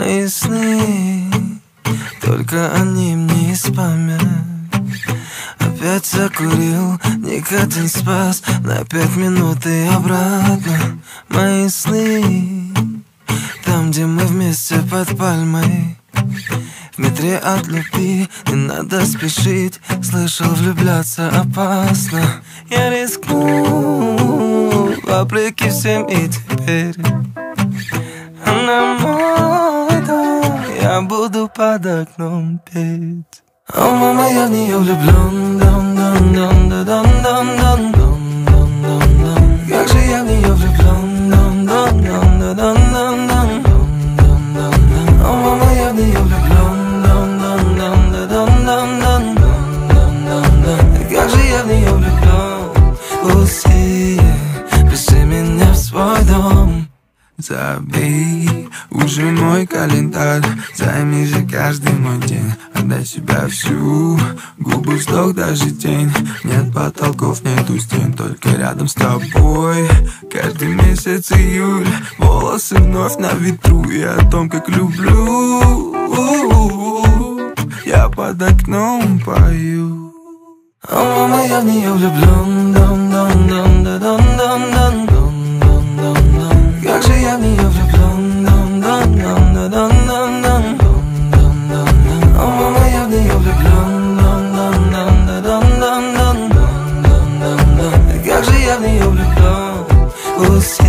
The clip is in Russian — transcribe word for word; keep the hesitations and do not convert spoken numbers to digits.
мои сны, только они мне из память. Опять закурил, никотин спас на пять минут и обратно. Мои сны, там, где мы вместе под пальмой. В метре от любви не надо спешить. Слышал, влюбляться опасно. Я рискну, вопреки всем, и теперь она мой дом, я буду под окном петь. О, мама, я в нее влюблен, дон, дон, дон, дон, дон, дон, дон, дон, дон. Как же я в нее влюблен, дон, дон, дон, дон, дон, дон, дон, дон, дон. О, мама, я в нее влюблен, дон, дон, дон, дон, дон, дон, дон, дон, дон. Как же я в нее влюблен, Лусия, пришли меня в свой дом. Забей уже мой календарь, займи же каждый мой день. Отдай себя всю, губы, вздох, даже тень. Нет потолков, нету стен, только рядом с тобой. Каждый месяц июль, волосы вновь на ветру. И о том, как люблю, я под окном пою. О, мама, я в нее влюблен, дон, дон, дон, дон, дон, дон, дон, дон, дон. Как же я в нее влюблен, дон, дон, дон, дон, дон, дон, дон, дон. О, мама, я в нее влюблен, дон, дон, дон, дон, дон, дон, дон, дон, дон. Как же я в нее влюблен, Лусия.